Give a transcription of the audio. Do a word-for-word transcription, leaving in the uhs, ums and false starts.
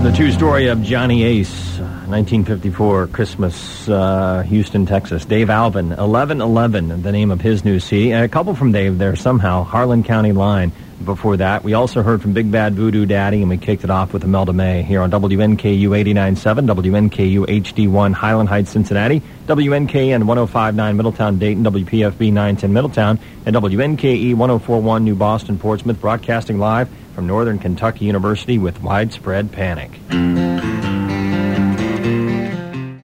The true story of Johnny Ace, nineteen fifty-four, Christmas, uh, Houston, Texas. Dave Alvin, eleven eleven, the name of his new C D. And a couple from Dave there somehow, Harlan County Line. Before that, we also heard from Big Bad Voodoo Daddy, and we kicked it off with Imelda May here on W N K U eighty-nine point seven, W N K U H D one, Highland Heights, Cincinnati, W N K N one oh five point nine, Middletown, Dayton, W P F B nine ten, Middletown, and W N K E one oh four point one, New Boston, Portsmouth, broadcasting live from Northern Kentucky University with Widespread Panic.